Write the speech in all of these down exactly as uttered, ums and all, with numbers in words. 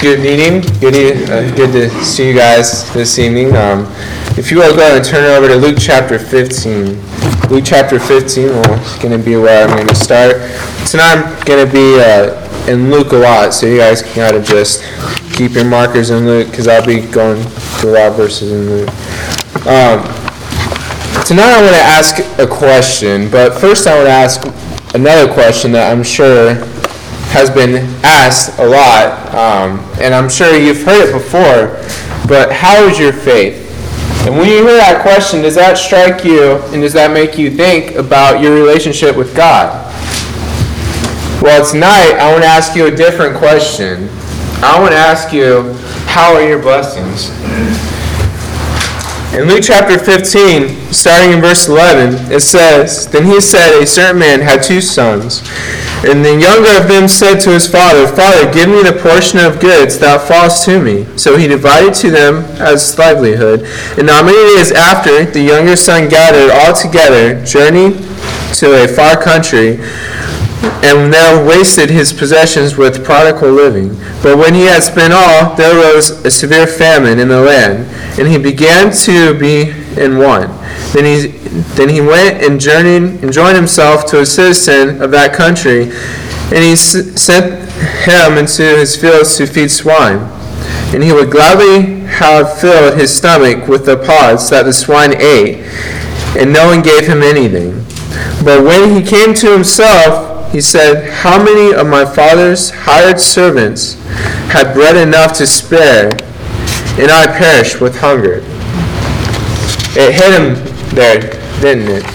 Good evening. Good, e- uh, good to see you guys this evening. Um, if you will go ahead and turn over to Luke chapter fifteen. Luke chapter fifteen is going to be where I'm going to start. Tonight I'm going to be uh, in Luke a lot, so you guys can kind of just keep your markers in Luke, because I'll be going through a lot of verses in Luke. Um, tonight I want to ask a question, but first I want to ask another question that I'm sure has been asked a lot, um, and I'm sure you've heard it before, but how is your faith? And when you hear that question, does that strike you, and does that make you think about your relationship with God? Well, tonight I want to ask you a different question. I want to ask you, how are your blessings? In Luke chapter fifteen, starting in verse eleven, it says, "Then he said, a certain man had two sons. And the younger of them said to his father, Father, give me the portion of goods that falls to me. So he divided to them as livelihood. And not many days after, the younger son gathered all together, journeyed to a far country, and there wasted his possessions with prodigal living. But when he had spent all, there arose a severe famine in the land, and he began to be in want. Then he then he went and journeyed and joined himself to a citizen of that country, and he s- sent him into his fields to feed swine. And he would gladly have filled his stomach with the pods that the swine ate, and no one gave him anything. But when he came to himself, he said, How many of my father's hired servants had bread enough to spare, and I perished with hunger? It hit him there, didn't it?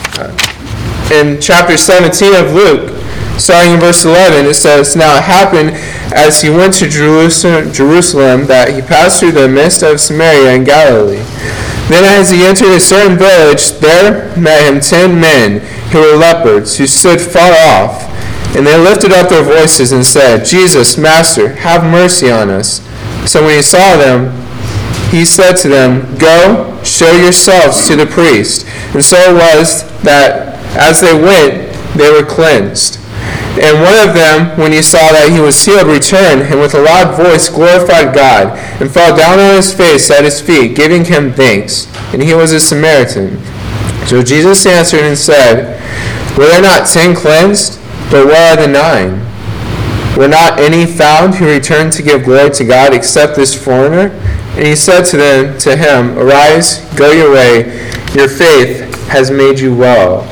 In chapter seventeen of Luke, starting in verse eleven, it says, Now it happened as he went to Jerusalem, Jerusalem that he passed through the midst of Samaria and Galilee. Then as he entered a certain village, there met him ten men who were lepers, who stood far off. And they lifted up their voices and said, Jesus, Master, have mercy on us. So when he saw them, he said to them, Go, show yourselves to the priest. And so it was that as they went, they were cleansed. And one of them, when he saw that he was healed, returned, and with a loud voice glorified God, and fell down on his face at his feet, giving him thanks. And he was a Samaritan. So Jesus answered and said, Were there not ten cleansed? But where are the nine? Were not any found who returned to give glory to God except this foreigner? And he said to them, to him, Arise, go your way, your faith has made you well.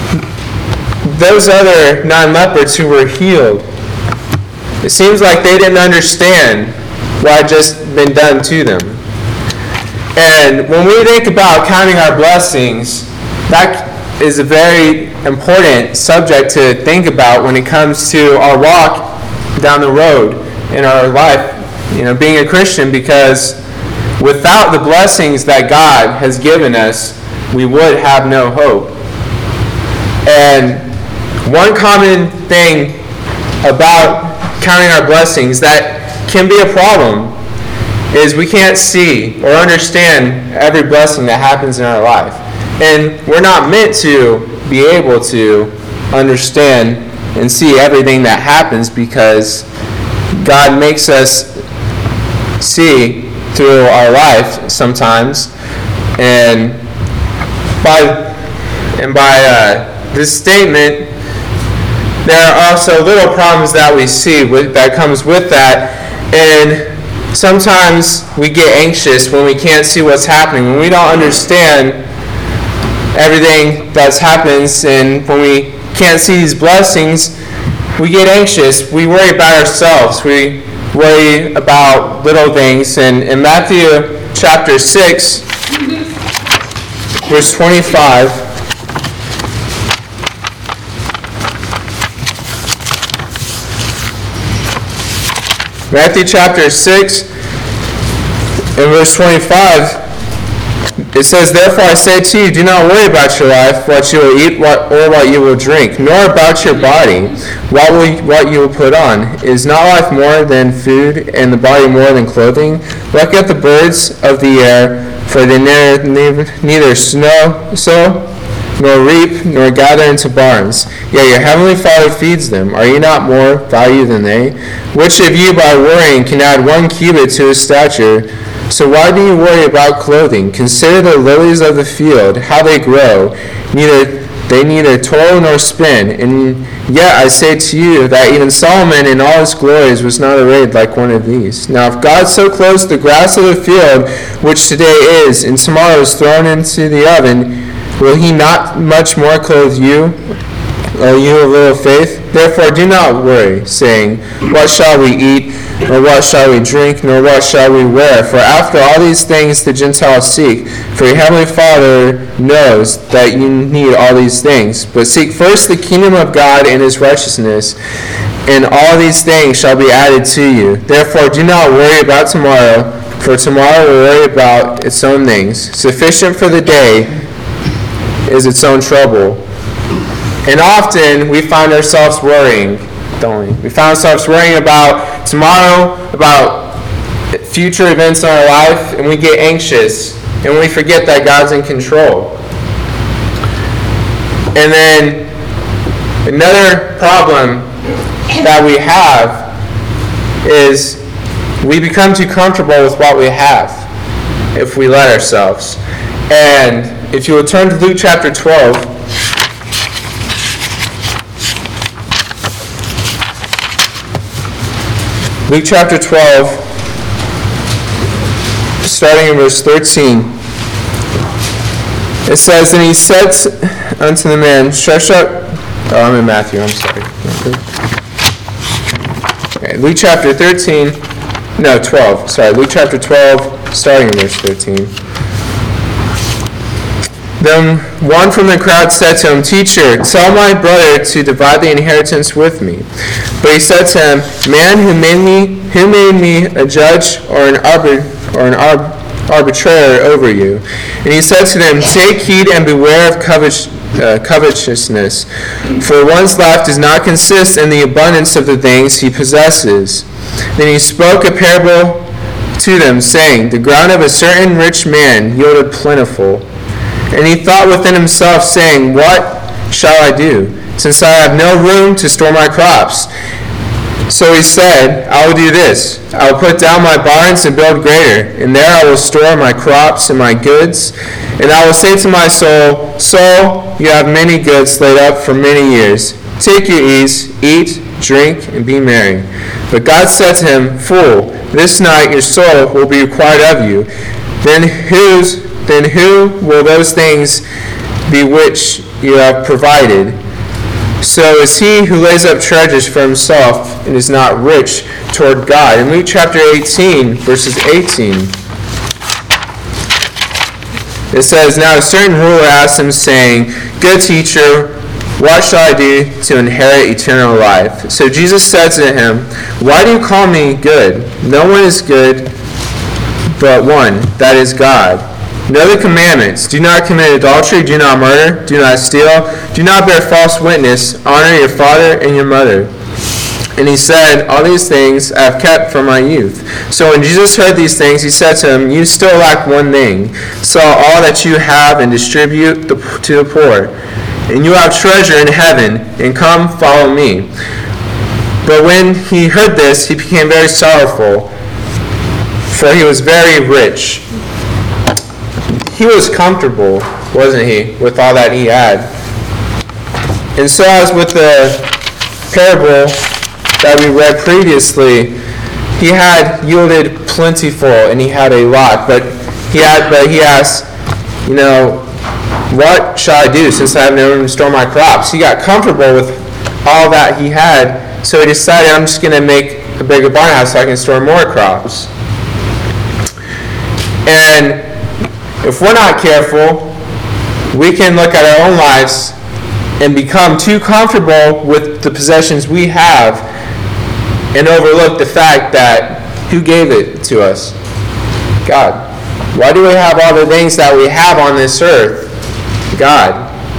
Those other nine lepers who were healed, it seems like they didn't understand what had just been done to them. And when we think about counting our blessings, that is a very important subject to think about when it comes to our walk down the road in our life, you know, being a Christian, because without the blessings that God has given us, we would have no hope. And one common thing about counting our blessings that can be a problem is we can't see or understand every blessing that happens in our life. And we're not meant to be able to understand and see everything that happens, because God makes us see through our life sometimes. And by and by uh, this statement, there are also little problems that we see with, that comes with that. And sometimes we get anxious when we can't see what's happening, when we don't understand everything that happens, and when we can't see these blessings, we get anxious. We worry about ourselves. We worry about little things. And in Matthew chapter six, verse twenty-five, Matthew chapter six and verse twenty-five, it says, Therefore I say to you, do not worry about your life, what you will eat what, or what you will drink, nor about your body, what, will you, what you will put on. Is not life more than food, and the body more than clothing? Look at the birds of the air, for they neither, neither snow, sow, nor reap, nor gather into barns, yet your heavenly Father feeds them. Are you not more value than they? Which of you by worrying can add one cubit to his stature? So why do you worry about clothing? Consider the lilies of the field, how they grow. Neither they neither toil nor spin. And yet I say to you that even Solomon in all his glories was not arrayed like one of these. Now if God so clothes the grass of the field, which today is, and tomorrow is thrown into the oven, will he not much more clothe you, O you of little faith? Therefore do not worry, saying, what shall we eat, nor what shall we drink, nor what shall we wear? For after all these things the Gentiles seek. For your heavenly Father knows that you need all these things. But seek first the kingdom of God and his righteousness, and all these things shall be added to you. Therefore do not worry about tomorrow, for tomorrow will worry about its own things. Sufficient for the day is its own trouble. And often we find ourselves worrying, don't we? We find ourselves worrying about tomorrow, about future events in our life, and we get anxious, and we forget that God's in control. And then another problem that we have is we become too comfortable with what we have if we let ourselves. And if you will turn to Luke chapter twelve, Luke chapter twelve, starting in verse thirteen, it says, and he said unto the man, stretch up, oh, I'm in Matthew, I'm sorry. Okay, Luke chapter thirteen, no, twelve, sorry, Luke chapter twelve, starting in verse thirteen. Then one from the crowd said to him, Teacher, tell my brother to divide the inheritance with me. But he said to him, Man, who made me, who made me a judge or an arbit, or an arb, arbitrator over you? And he said to them, Take heed and beware of covet, uh, covetousness, for one's life does not consist in the abundance of the things he possesses. Then he spoke a parable to them, saying, The ground of a certain rich man yielded plentiful. And he thought within himself, saying, What shall I do, since I have no room to store my crops? So he said, I will do this. I will put down my barns and build greater, and there I will store my crops and my goods. And I will say to my soul, Soul, you have many goods laid up for many years. Take your ease, eat, drink, and be merry. But God said to him, Fool, this night your soul will be required of you. Then whose Then who will those things be which you have provided? So is he who lays up treasures for himself and is not rich toward God. In Luke chapter eighteen, verses eighteen, it says, Now a certain ruler asked him, saying, Good teacher, what shall I do to inherit eternal life? So Jesus said to him, Why do you call me good? No one is good but one, that is God. Know the commandments. Do not commit adultery. Do not murder. Do not steal. Do not bear false witness. Honor your father and your mother. And he said, All these things I have kept from my youth. So when Jesus heard these things, he said to him, You still lack one thing. Sell all that you have and distribute the, to the poor. And you have treasure in heaven. And come, follow me. But when he heard this, he became very sorrowful, for he was very rich. He was comfortable, wasn't he, with all that he had. And so as with the parable that we read previously, he had yielded plentiful and he had a lot, but he had but he asked, you know, what shall I do since I have no room to store my crops? He got comfortable with all that he had, so he decided, I'm just going to make a bigger barn house so I can store more crops. And if we're not careful, we can look at our own lives and become too comfortable with the possessions we have and overlook the fact that who gave it to us? God. Why do we have all the things that we have on this earth? God.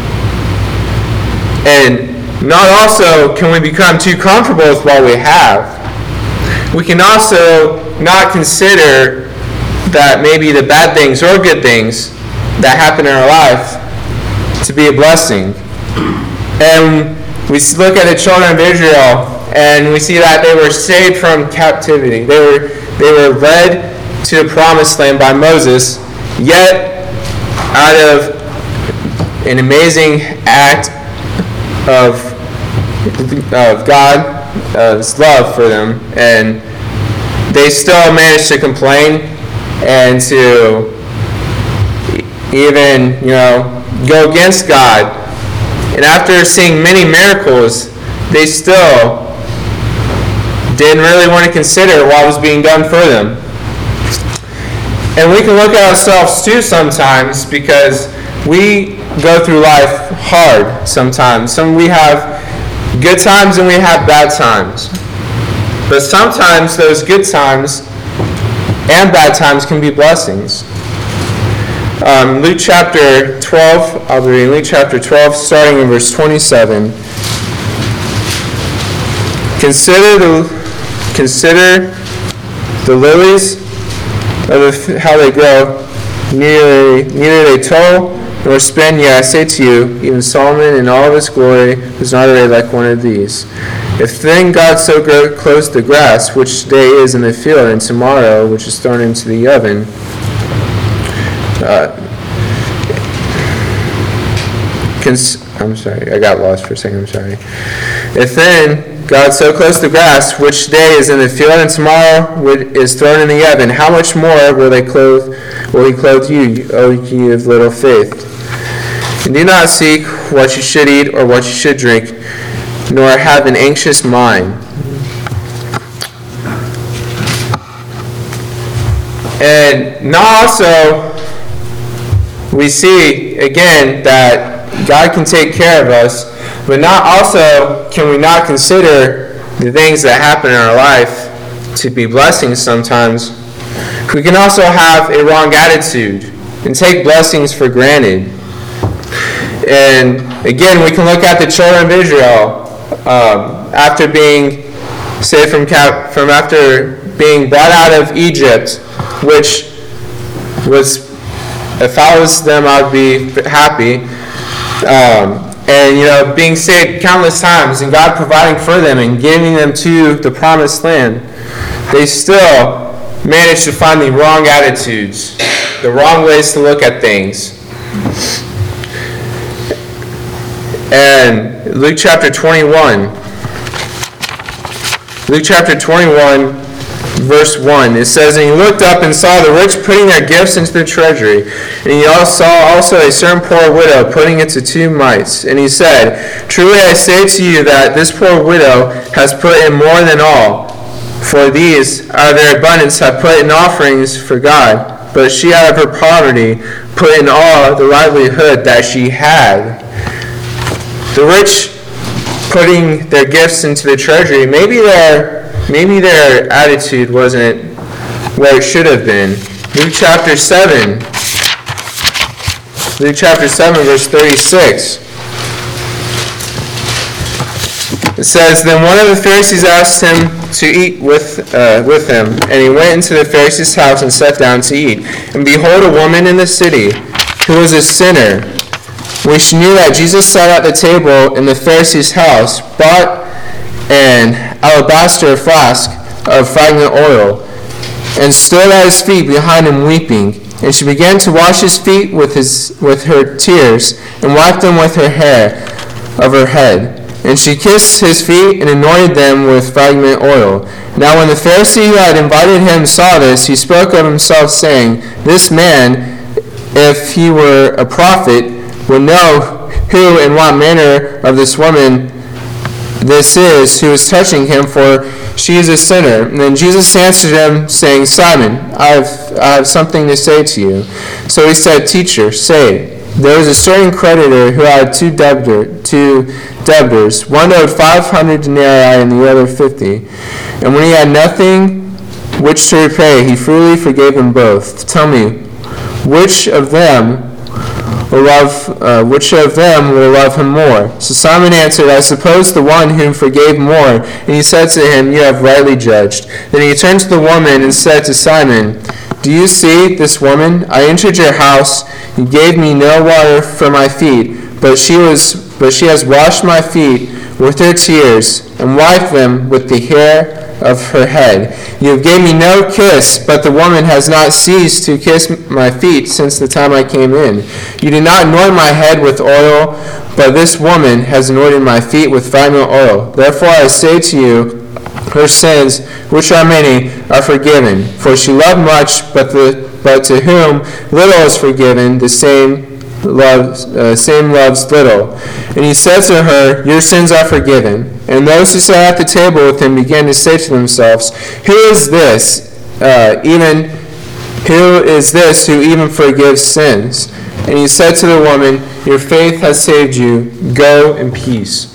And not also can we become too comfortable with what we have. We can also not consider that maybe the bad things or good things that happen in our life to be a blessing. And we look at the children of Israel, and we see that they were saved from captivity. They were they were led to the promised land by Moses, yet out of an amazing act of, of God's love for them, and they still managed to complain and to even, you know, go against God. And after seeing many miracles, they still didn't really want to consider what was being done for them. And we can look at ourselves too sometimes, because we go through life hard sometimes. Some we have good times and we have bad times. But sometimes those good times and bad times can be blessings. Um, Luke chapter twelve, I'll be reading Luke chapter twelve, starting in verse twenty-seven. Consider the consider the lilies of the, how they grow. Neither neither they toil nor spin. Yet I say to you, even Solomon in all of his glory was not arrayed like one of these. If then God so clothes the grass, which today is in the field, and tomorrow which is thrown into the oven, Uh, cons- I'm sorry, I got lost for a second, I'm sorry. If then God so clothes the grass, which today is in the field and tomorrow is thrown in the oven, how much more will they clothe, will he clothe you, O ye of little faith? And do not seek what you should eat or what you should drink, nor have an anxious mind. And now also, we see again that God can take care of us, but not also can we not consider the things that happen in our life to be blessings sometimes. We can also have a wrong attitude and take blessings for granted. And again, we can look at the children of Israel um, after being saved from cap- from after being brought out of Egypt, which was, if I was them, I would be happy. Um, and, you know, being saved countless times and God providing for them and giving them to the promised land, they still managed to find the wrong attitudes, the wrong ways to look at things. And Luke chapter twenty-one. Luke chapter twenty-one, verse one, it says, And he looked up and saw the rich putting their gifts into the treasury. And he saw also a certain poor widow putting into two mites. And he said, Truly I say to you that this poor widow has put in more than all. For these, out of their abundance, have put in offerings for God. But she out of her poverty put in all the livelihood that she had. The rich putting their gifts into the treasury, maybe their Maybe their attitude wasn't where it should have been. Luke chapter seven. Luke chapter seven, verse thirty-six. It says, Then one of the Pharisees asked him to eat with uh, with him, and he went into the Pharisee's house and sat down to eat. And behold, a woman in the city, who was a sinner, when she knew that Jesus sat at the table in the Pharisee's house, brought an alabaster flask of fragrant oil, and stood at his feet behind him weeping. And she began to wash his feet with his with her tears, and wiped them with her hair of her head. And she kissed his feet and anointed them with fragrant oil. Now when the Pharisee who had invited him saw this, he spoke of himself, saying, This man, if he were a prophet, would know who and what manner of this woman this is who is touching him, for she is a sinner. And then Jesus answered him, saying, Simon, I have, I have something to say to you. So he said, Teacher, say. There was a certain creditor who had two, debtor, two debtors. One owed five hundred denarii and the other fifty. And when he had nothing which to repay, he freely forgave them both. Tell me, which of them will love, uh, which of them will love him more? So Simon answered, I suppose the one whom forgave more. And he said to him, You have rightly judged. Then he turned to the woman and said to Simon, Do you see this woman? I entered your house. You gave me no water for my feet, but she was but she has washed my feet with her tears, and wiped them with the hair of her head. You have given me no kiss, but the woman has not ceased to kiss my feet since the time I came in. You did not anoint my head with oil, but this woman has anointed my feet with fragrant oil. Therefore I say to you, her sins, which are many, are forgiven. For she loved much, but the but to whom little is forgiven, the same loves uh, same loves little. And he said to her, your sins are forgiven. And those who sat at the table with him began to say to themselves, who is this uh, even who is this who even forgives sins? And he said to the woman, your faith has saved you. Go in peace.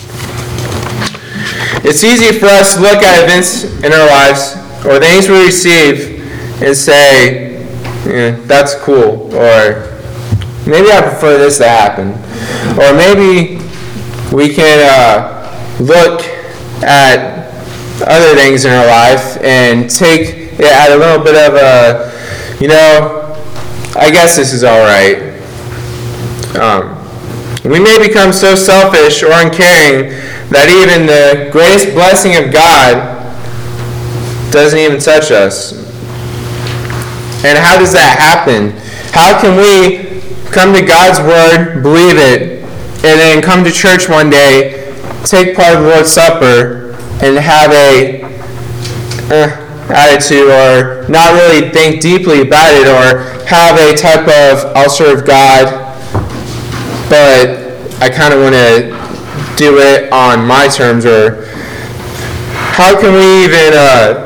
It's easy for us to look at events in our lives or things we receive and say, yeah, that's cool, or maybe I prefer this to happen. Or maybe we can uh, look at other things in our life and take it at a little bit of a, you know, I guess this is all right. Um, we may become so selfish or uncaring that even the greatest blessing of God doesn't even touch us. And how does that happen? How can we come to God's Word, believe it, and then come to church one day, take part of the Lord's Supper, and have a uh, attitude, or not really think deeply about it, or have a type of, I'll serve God, but I kind of want to do it on my terms? Or how can we even uh,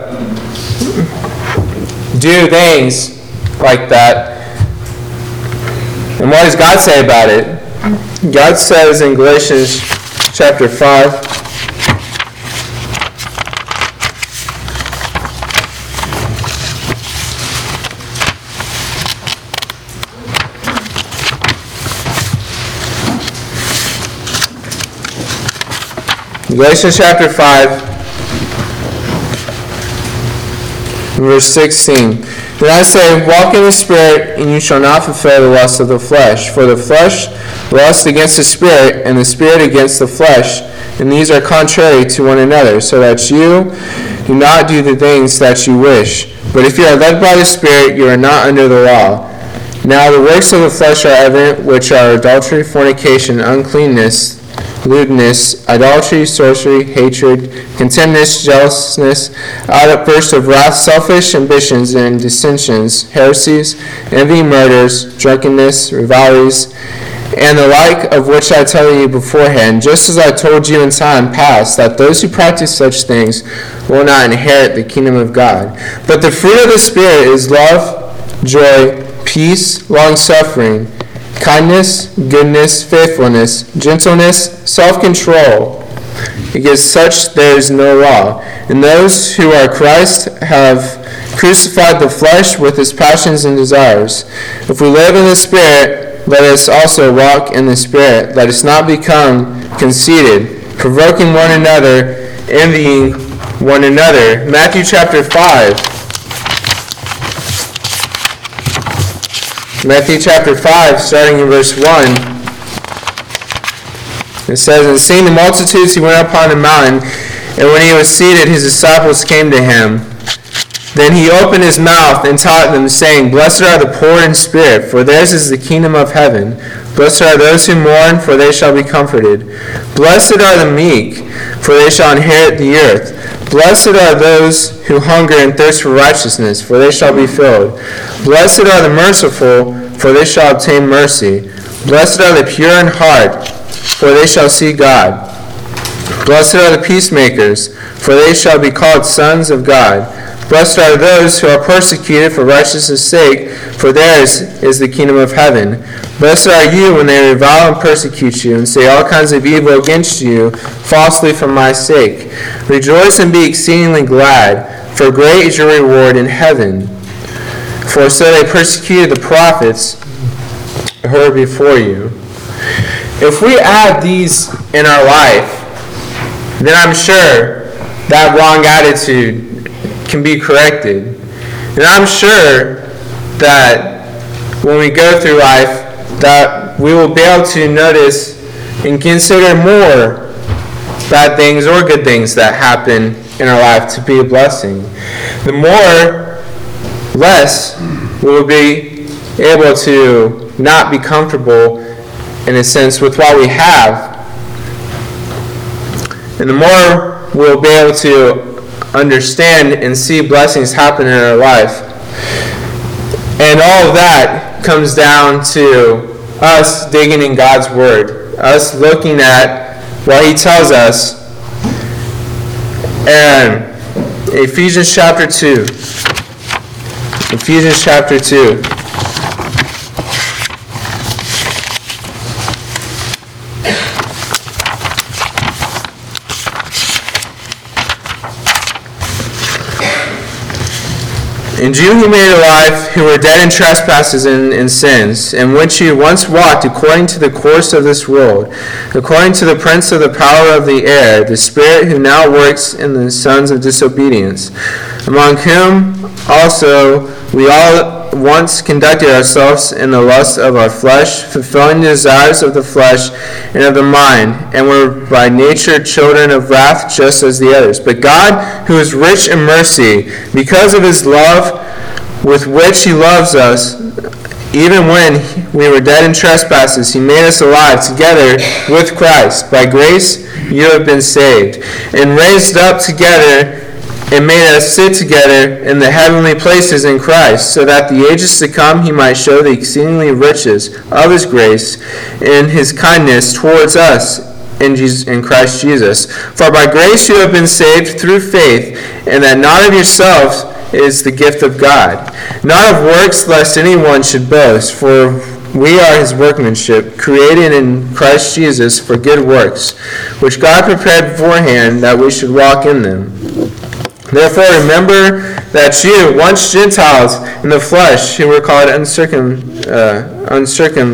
do things like that? And what does God say about it? God says in Galatians chapter five, Galatians chapter five, verse sixteen. Then I say, walk in the Spirit, and you shall not fulfill the lust of the flesh. For the flesh lusts against the Spirit, and the Spirit against the flesh, and these are contrary to one another, so that you do not do the things that you wish. But if you are led by the Spirit, you are not under the law. Now the works of the flesh are evident, which are adultery, fornication, uncleanness, lewdness, idolatry, sorcery, hatred, contentiousness, jealousness, outbursts of wrath, selfish ambitions, and dissensions, heresies, envy, murders, drunkenness, rivalries, and the like, of which I tell you beforehand, just as I told you in time past, that those who practice such things will not inherit the kingdom of God. But the fruit of the Spirit is love, joy, peace, long-suffering, kindness, goodness, faithfulness, gentleness, self-control. Against such there is no law. And those who are Christ have crucified the flesh with its passions and desires. If we live in the Spirit, let us also walk in the Spirit. Let us not become conceited, provoking one another, envying one another. Matthew chapter five. Matthew chapter five, starting in verse one, it says, and seeing the multitudes, he went up on the mountain, and when he was seated, his disciples came to him. Then he opened his mouth and taught them, saying, blessed are the poor in spirit, for theirs is the kingdom of heaven. Blessed are those who mourn, for they shall be comforted. Blessed are the meek, for they shall inherit the earth. Blessed are those who hunger and thirst for righteousness, for they shall be filled. Blessed are the merciful, for they shall obtain mercy. Blessed are the pure in heart, for they shall see God. Blessed are the peacemakers, for they shall be called sons of God. Blessed are those who are persecuted for righteousness' sake, for theirs is the kingdom of heaven. Blessed are you when they revile and persecute you, and say all kinds of evil against you, falsely for my sake. Rejoice and be exceedingly glad, for great is your reward in heaven. For so they persecuted the prophets who were before you. If we add these in our life, then I'm sure that wrong attitude can be corrected. And I'm sure that when we go through life, that we will be able to notice and consider more bad things or good things that happen in our life to be a blessing. The more, less we will be able to not be comfortable, in a sense, with what we have. And the more we'll be able to understand and see blessings happen in our life. And all of that comes down to us digging in God's Word, us looking at what He tells us. And Ephesians chapter two. Ephesians chapter two. And you he made alive, who were dead in trespasses and in sins, in which you once walked according to the course of this world, according to the prince of the power of the air, the spirit who now works in the sons of disobedience, among whom also we all once conducted ourselves in the lust of our flesh, fulfilling the desires of the flesh and of the mind, and were by nature children of wrath, just as the others. But God, who is rich in mercy, because of His love with which He loves us, even when we were dead in trespasses, He made us alive together with Christ. By grace you have been saved, and raised up together, and made us sit together in the heavenly places in Christ, so that the ages to come He might show the exceedingly riches of His grace in His kindness towards us in, Jesus, in Christ Jesus. For by grace you have been saved through faith, and that not of yourselves is the gift of God, not of works, lest anyone should boast. For we are His workmanship, created in Christ Jesus for good works, which God prepared beforehand that we should walk in them. Therefore remember that you, once Gentiles in the flesh, who were called uncircum, uh, uncircum,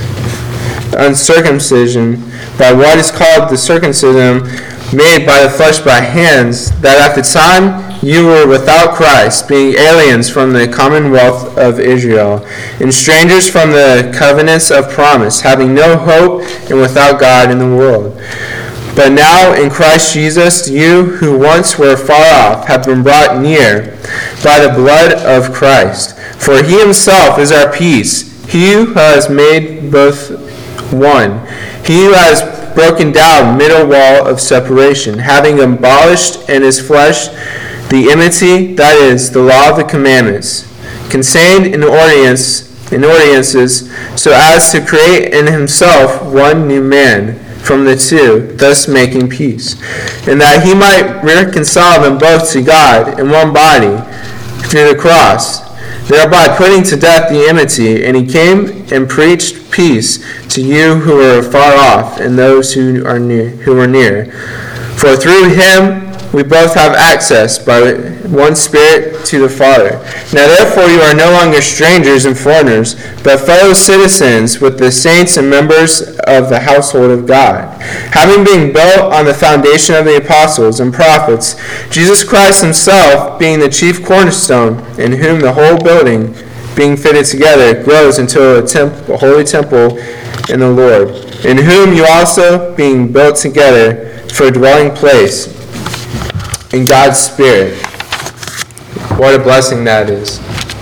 uncircumcision by what is called the circumcision made by the flesh by hands, that at the time you were without Christ, being aliens from the commonwealth of Israel, and strangers from the covenants of promise, having no hope and without God in the world. But now in Christ Jesus, you who once were far off have been brought near by the blood of Christ. For He Himself is our peace, He who has made both one. He who has broken down the middle wall of separation, having abolished in His flesh the enmity, that is, the law of the commandments, contained in ordinance, in ordinances, so as to create in Himself one new man from the two, thus making peace, and that He might reconcile them both to God in one body through the cross, thereby putting to death the enmity. And He came and preached peace to you who were far off, and those who are near, who were near. For through Him we both have access by one Spirit to the Father. Now therefore you are no longer strangers and foreigners, but fellow citizens with the saints and members of the household of God, having been built on the foundation of the apostles and prophets, Jesus Christ Himself being the chief cornerstone, in whom the whole building, being fitted together, grows into a, temp- a holy temple in the Lord, in whom you also, being built together for a dwelling place in God's Spirit. What a blessing that is.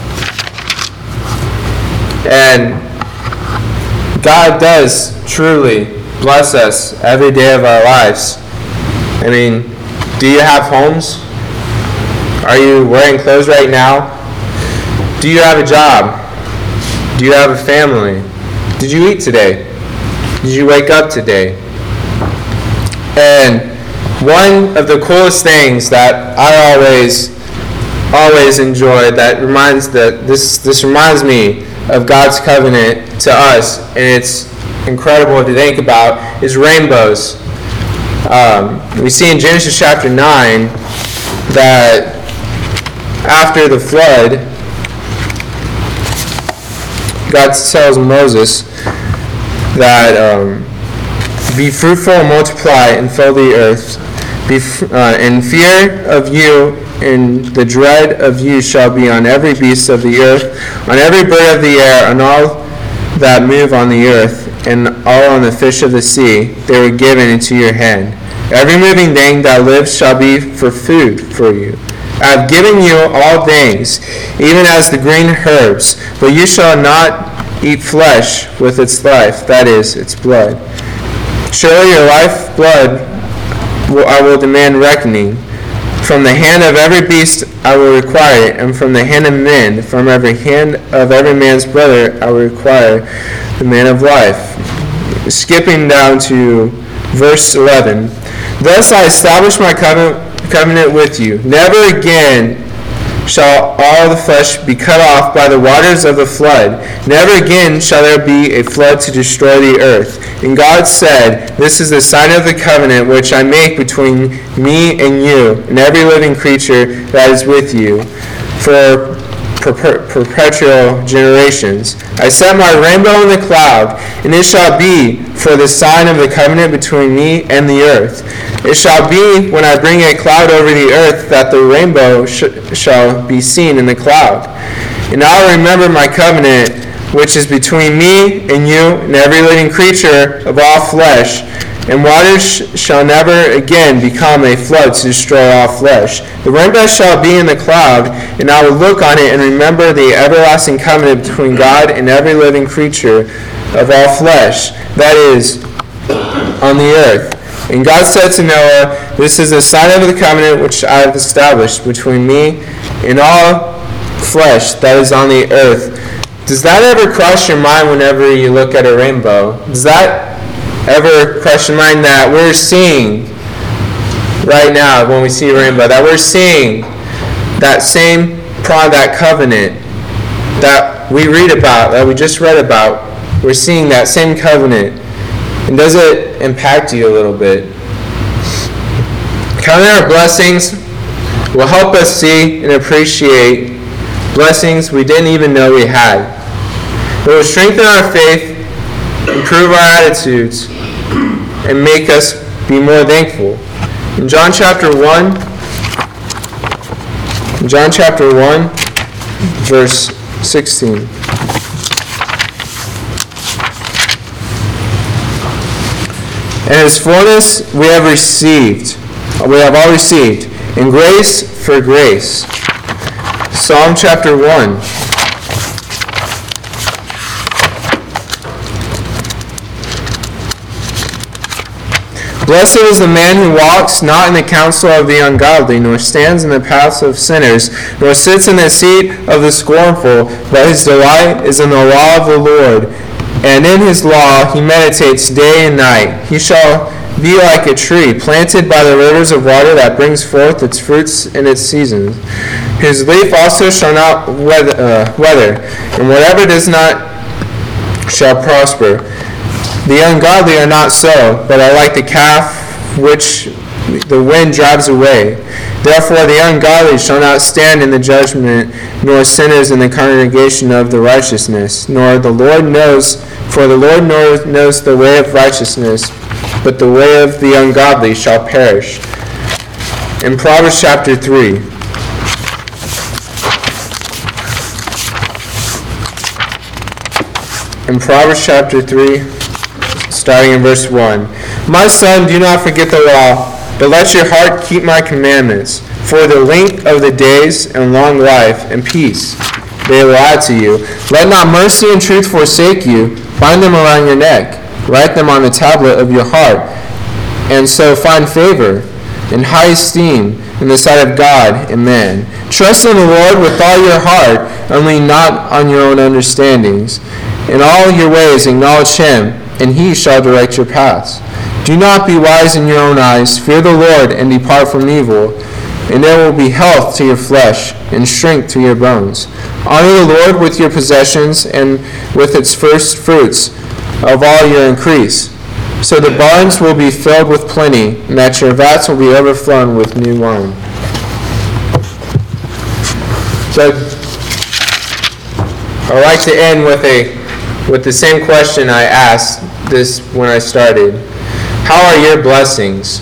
And God does truly bless us every day of our lives. I mean, do you have homes? Are you wearing clothes right now? Do you have a job? Do you have a family? Did you eat today? Did you wake up today? And one of the coolest things that I always, always enjoy, that reminds that this this reminds me of God's covenant to us, and it's incredible to think about, is rainbows. Um, we see in Genesis chapter nine that after the flood, God tells Moses that um, be fruitful and multiply and fill the earth. Be, uh, in fear of you and the dread of you shall be on every beast of the earth, on every bird of the air, on all that move on the earth, and all on the fish of the sea, they were given into your hand. Every moving thing that lives shall be for food for you. I have given you all things, even as the green herbs, but you shall not eat flesh with its life, that is, its blood. Surely your life blood will, I will demand reckoning. From the hand of every beast I will require it, and from the hand of men, from every hand of every man's brother I will require the man of life. Skipping down to verse eleven. Thus I establish my covenant, covenant with you. Never again shall all the flesh be cut off by the waters of the flood. Never again shall there be a flood to destroy the earth. And God said, this is the sign of the covenant which I make between me and you and every living creature that is with you for per- perpetual generations. I set my rainbow in the cloud, and it shall be for the sign of the covenant between me and the earth. It shall be when I bring a cloud over the earth that the rainbow sh- shall be seen in the cloud. And I will remember my covenant which is between me and you and every living creature of all flesh, and waters sh- shall never again become a flood to destroy all flesh. The rainbow shall be in the cloud, and I will look on it and remember the everlasting covenant between God and every living creature of all flesh, that is, on the earth. And God said to Noah, this is the sign of the covenant which I have established between me and all flesh that is on the earth. Does that ever cross your mind whenever you look at a rainbow? Does that ever cross your mind that we're seeing right now when we see a rainbow, that we're seeing that same pro that covenant that we read about, that we just read about? We're seeing that same covenant. And does it impact you a little bit? Counting our blessings will help us see and appreciate blessings we didn't even know we had. It will strengthen our faith, improve our attitudes, and make us be more thankful. In John chapter one, in John chapter one, verse sixteen. And his fullness we have received, we have all received, in grace for grace. Psalm chapter one. Blessed is the man who walks not in the counsel of the ungodly, nor stands in the paths of sinners, nor sits in the seat of the scornful, but his delight is in the law of the Lord, and in his law he meditates day and night. He shall be like a tree planted by the rivers of water that brings forth its fruits in its season. His leaf also shall not weather, uh, weather, and whatever does not shall prosper. The ungodly are not so, but are like the calf which the wind drives away. Therefore the ungodly shall not stand in the judgment, nor sinners in the congregation of the righteousness. Nor the Lord knows, for the Lord knows, knows the way of righteousness, but the way of the ungodly shall perish. In Proverbs chapter three. In Proverbs chapter three, starting in verse one. My son, do not forget the law, but let your heart keep my commandments. For the length of the days and long life and peace they will add to you. Let not mercy and truth forsake you. Bind them around your neck. Write them on the tablet of your heart, and so find favor and high esteem in the sight of God and man. Trust in the Lord with all your heart, and lean not on your own understandings. In all your ways acknowledge him, and he shall direct your paths. Do not be wise in your own eyes. Fear the Lord, and depart from evil, and there will be health to your flesh, and strength to your bones. Honor the Lord with your possessions, and with its first fruits of all your increase. So the barns will be filled with plenty, and that your vats will be overflowing with new wine. So I'd like to end with a with the same question I asked this when I started. How are your blessings?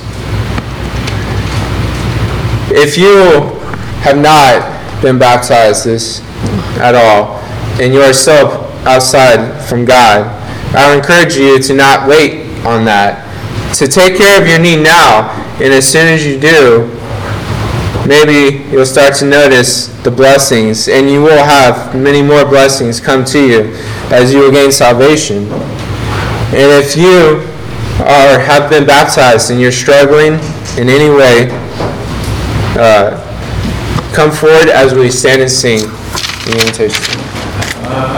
If you have not been baptized this at all, and you are still outside from God. I would encourage you to not wait on that. To take care of your need now, and as soon as you do, maybe you'll start to notice the blessings, and you will have many more blessings come to you as you will gain salvation. And if you are have been baptized and you're struggling in any way, uh, come forward as we stand and sing the invitation.